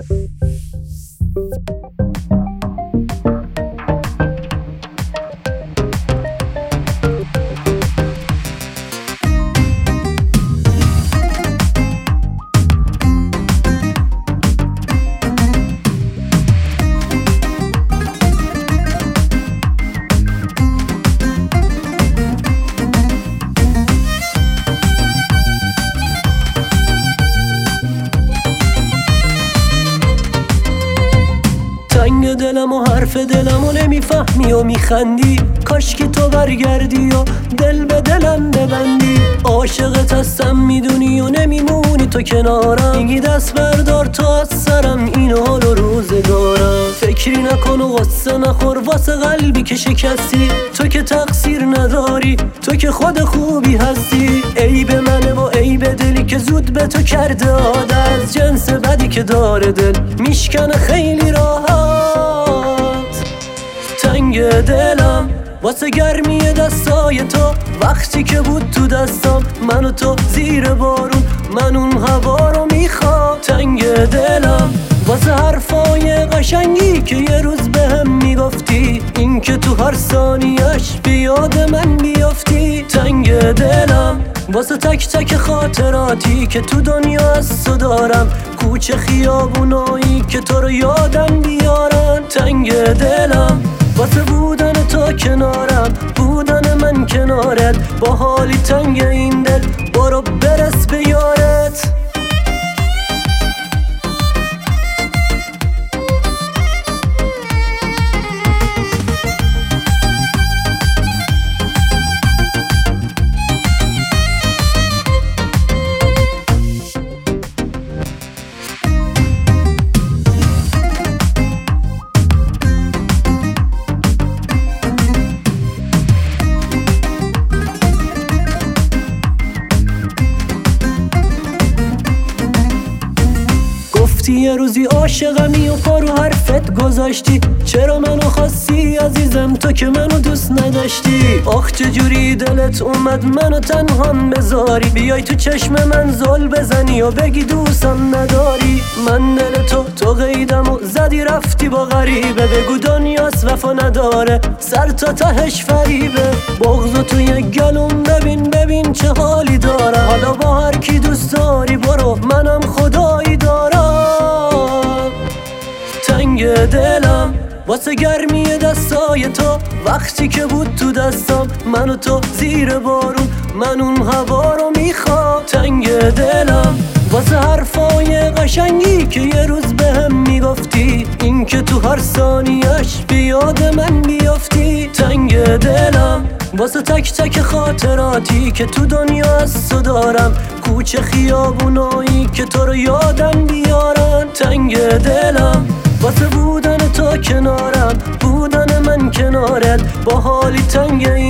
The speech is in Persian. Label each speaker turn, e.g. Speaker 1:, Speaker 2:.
Speaker 1: تنگ دلم و حرف دلم و نمیفهمی و میخندی، کاش که تو برگردی و دل به دلم ببندی. عاشقت هستم میدونی و نمیمونی تو کنارم، میگی دست بردار تو از سرم این حال و روزگارم. فکری نکن و غصه نخور واسه قلبی که شکستی، تو که تقصیر نداری، تو که خود خوبی هستی. عیب منه و عیب دلی که زود به تو کرده عادت، از جنس بدی که داره دل میشکنه خیلی راحت. تنگ دلم واسه گرمی دستای تو، وقتی که بود تو دستم من و تو زیر بارون، من اون هوا رو میخوام. تنگ دلم واسه حرفای قشنگی که یه روز بهم میگفتی، این که تو هر ثانیش بیاد من بیافتی. تنگ دلم واسه تک تک خاطراتی که تو دنیا از تو دارم، کوچه خیابونایی که تو رو یادم بیارن. تنگ دلم واسه بودن تو کنارم، بودن من کنارت، با حالی تنگ این دل برو برس به یارت. یه روزی عاشقمی و پا رو حرفت گذاشتی، چرا منو خواستی عزیزم تو که منو دوست نداشتی؟ آخ چجوری دلت اومد منو تنهام بذاری، بیای تو چشم من زل بزنی و بگی دوستم نداری. من دل تو قیدم و زدی رفتی با غریبه، بگو دنیاست وفا نداره سر تا تهش فریبه. بغض تو یک گلوم ببین چه حالی دارم، حالا با هر کی دوست داری برو منم خدایی دارم. تنگ دلم واسه گرمی دستای تو، وقتی که بود تو دستم من و تو زیر بارون، من اون هوا رو میخوام. تنگ دلم واسه حرفای قشنگی که یه روز بهم میگفتی، این که تو هر ثانیش بیاد من بیافتی. تنگ دلم واسه تک تک خاطراتی که تو دنیا از تو دارم، کوچه خیابونایی که تو رو یادم بیارن. تنگ دلم واسه بودن تو کنارم، بودن من کنارت، با حالی تنگ